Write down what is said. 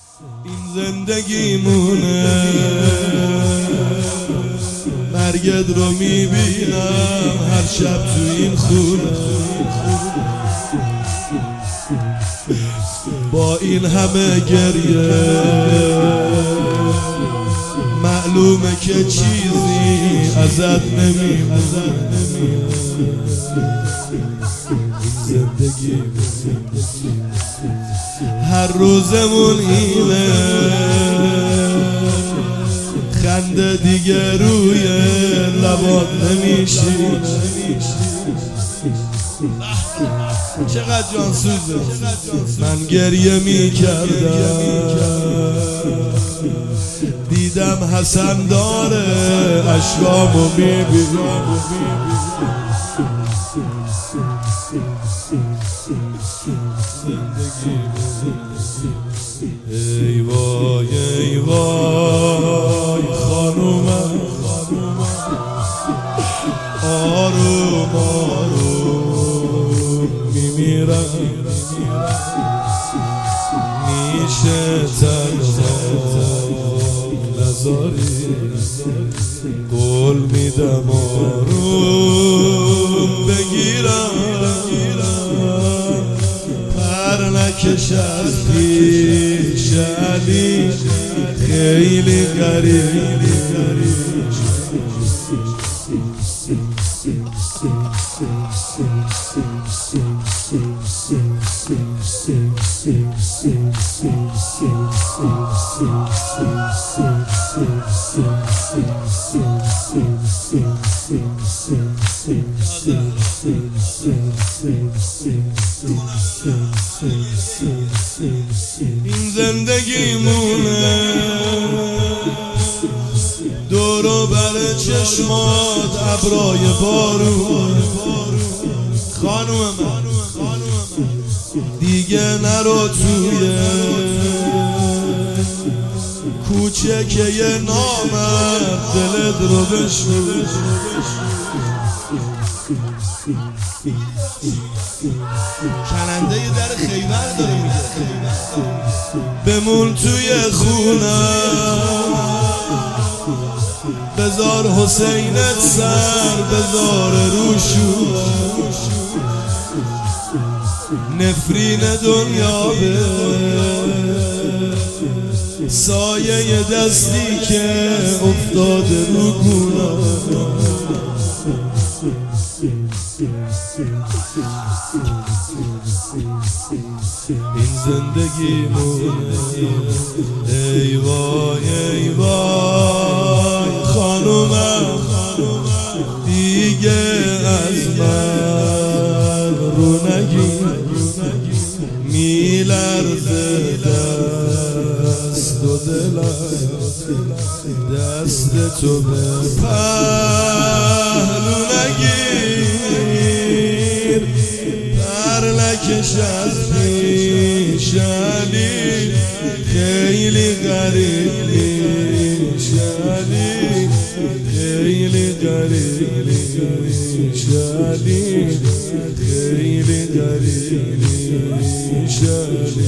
این زندگیمونه، مرگت رو میبینم هر شب تو این خونه. با این همه گریه معلومه که چیزی ازت نمیمونه. زندگی هر روزمون اینه، خنده دیگه روی لبات نمیشینه. چقدر جانسوزه. من گریه میکردم دیدم حسن داره اشکامو میبینم. ای وای ای وای خانومم، آروم آروم میمیرم. میشه تنها نذاری، قول میدم آروم بگیرم. پر نکش از پیش علی، خیلی غریب. این زندگیمونه، دور و بر چشمات ابرای بارون. خانوم من دیگه نرو توی کوچه که یه نامرد دلت رو بشنو. کننده یه در خیبر داره میگه بمون توی خونم، بذار حسینت سر بذار روشو. نفرین دنیا به سایه دستی که افتاده رو گونم. این زندگیمونه، ای وای ای وای خانومم، دیگه از من رو نگیر. میلرزه دست و دلم، دست تو به پهلو نگیر. پر نکش از پیش علی، خیلی غریب میشنی، خیلی غریب میشنی، خیلی غریب میشنی.